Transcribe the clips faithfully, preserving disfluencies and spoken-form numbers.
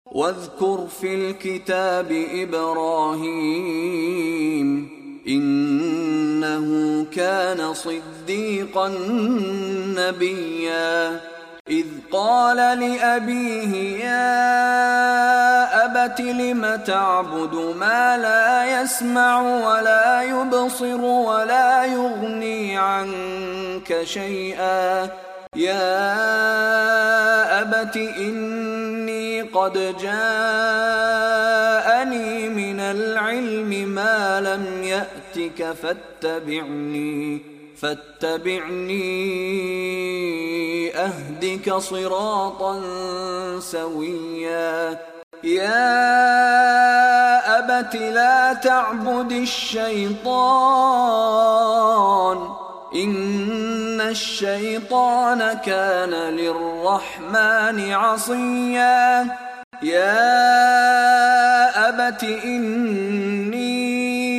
واذكر في الكتاب إبراهيم إنه كان صديقا نبيا إذ قال لأبيه يا أبت لم تعبد ما لا يسمع ولا يبصر ولا يغني عنك شيئا يا أبت إني قد جاءني من العلم ما لم يأتك فاتبعني فاتبعني أهدك صراطا سويا يا أبت لا تعبد الشيطان إن الشيطان كان للرحمن عصيا يا أبت إني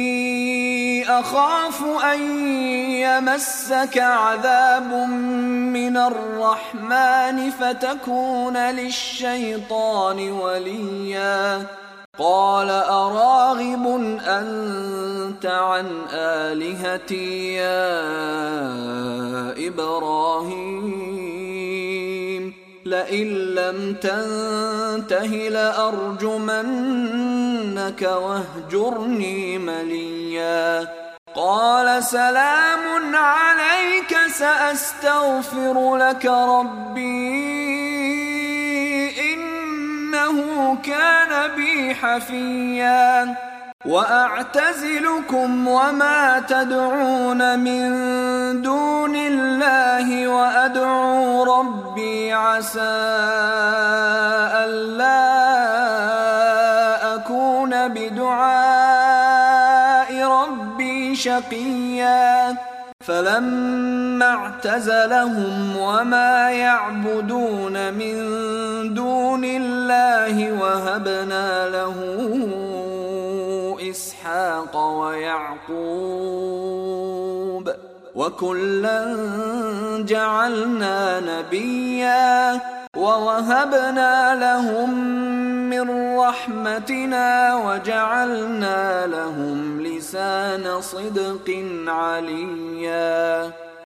أخاف أن يمسك عذاب من الرحمن فتكون للشيطان وليا قال أراغب أنت عن آلهتي يا إبراهيم لئن لم تنته لأرجمنك واهجرني مليا قال سلام عليك سأستغفر لك ربي إنه كان بي حفيا وأعتزلكم وما تدعون من دون الله وأدعو ربي عسى ألا أكون بدعاء ربي شقيا فلما اعتزلهم وما يعبدون من دون الله وهبنا له إسحاق ويعقوب وكلا جعلنا نبيا ووهبنا لهم من رحمتنا وجعلنا لهم لسان صدق عليا